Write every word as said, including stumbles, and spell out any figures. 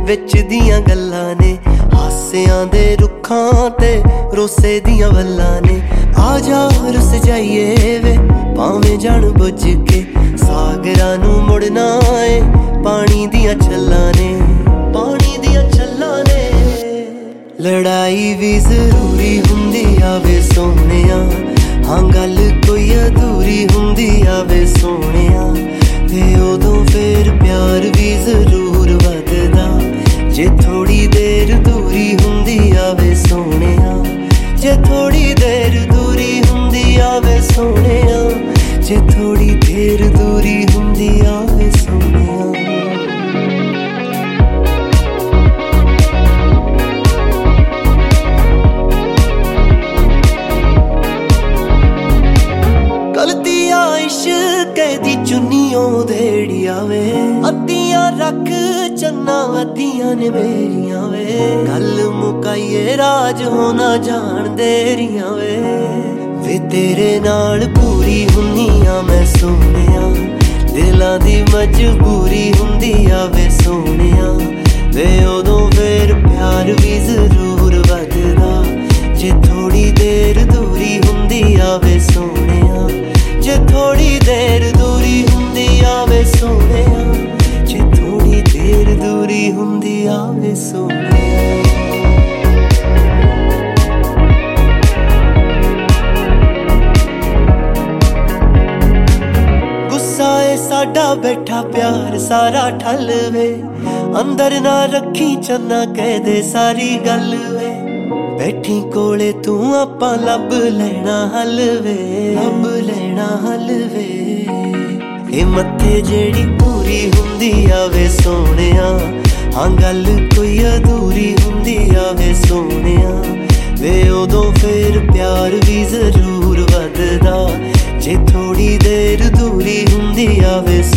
विच दियां गल्लां ने, हासियां दे रुखां ते रोसे दियां वल्लां ने। आ जा रुस जाइए वे भावें जान बुझ के, सागरां नूं मुड़ना ए पानी दियां छल्लां ने, पानी दियां छल्लां ने। लड़ाई भी जरूरी हुंदी आवे सोहणिया, हाँ गल कोई अधूरी हुंदी आवे सोहणिया, ते उदों फिर प्यार भी जरूर वधदा, जे थोड़ी देर दूरी हुंदी आवे सोहणिया, जे थोड़ी देर दूरी हुंदी आवे सोहणिया, जे थोड़ी देर दूरी हुंदी आवे सोहणिया। चुनियों देड़िया वे अद्धियां रख चन्ना अद्धियां ने मेरिया वे, गल मुकाइए राज होना जान देरिया वे, वे तेरे नाल पूरी हुन्नियां मैं सोहणिया, दिलां दी मजबूरी हुंदी आवे सोहणिया, वे उदों फिर प्यार भी जरूर वधदा, जे थोड़ी देर दूरी हुंदी आवे सोहणिया, जे थोड़ी देर दूरी हुंदी आवे सोहणिया, जे थोड़ी देर दूरी हुंदी आवे सोहणिया। गुस्सा ए साडा बैठा प्यार सारा ठल वे, अंदर ना रखी चन्ना कह दे सारी गल वे, बैठी कोले तू आपां लब लेना हल वे, लब लेना हल वे। ए मत्थे जेड़ी पूरी हुंदी आवे सोहणिया, हाँ गल कोई अधूरी हुंदी आवे सोहणिया, वे उदों फिर प्यार भी जरूर वधदा, जे थोड़ी देर दूरी हुंदी आवे